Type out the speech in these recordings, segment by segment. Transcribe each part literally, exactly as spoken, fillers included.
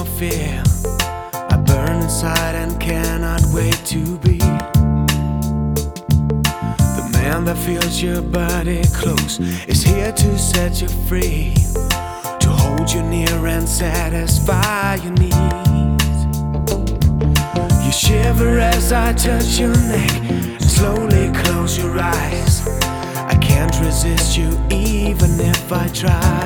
of fear. I burn inside and cannot wait to be the man that feels your body close, is here to set you free, to hold you near and satisfy your needs. You shiver as I touch your neck and slowly close your eyes. I can't resist you even if I try.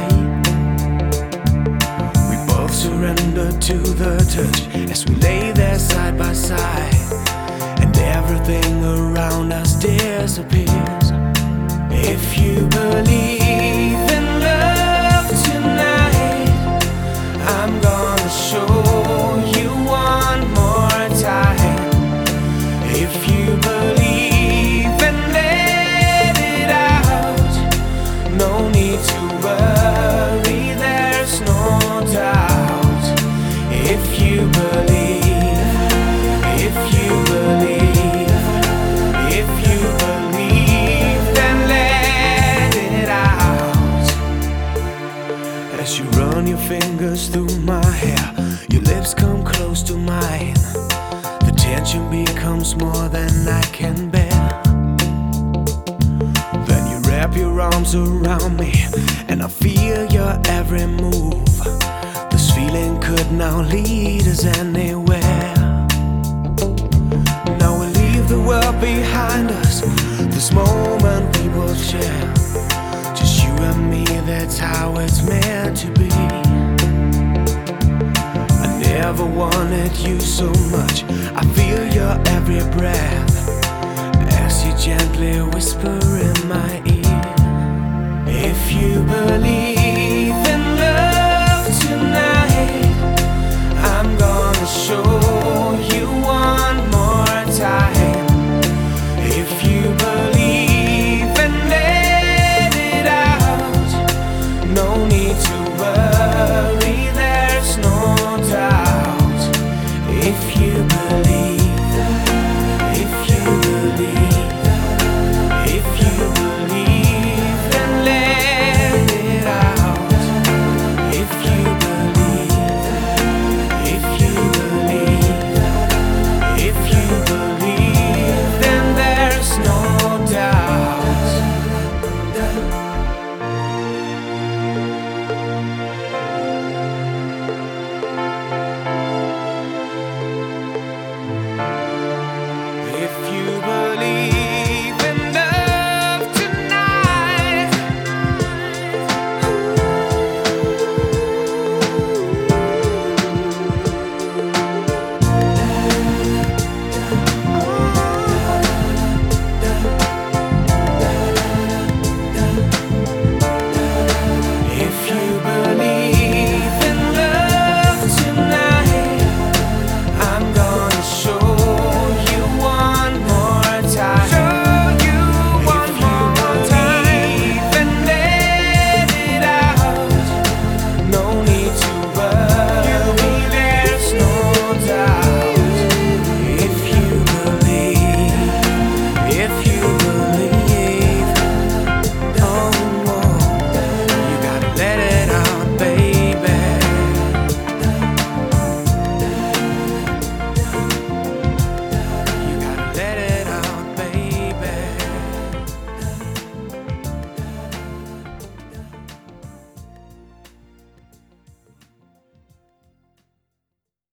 We both surrender to the touch as we lay there side by side, and everything around us disappears. If you believe in love tonight, I'm gonna show you one more time. If you believe and let it out, no need to worry, there's no doubt. If you believe, if you believe, if you believe, then let it out. As you run your fingers through my hair, your lips come close to mine. The tension becomes more than I can bear. Then you wrap your arms around me, and I feel your every move. This feeling could now lead us anywhere. Now we leave the world behind us, this moment we will share. Just you and me, that's how it's meant to be. I never wanted you so much, I feel your every breath.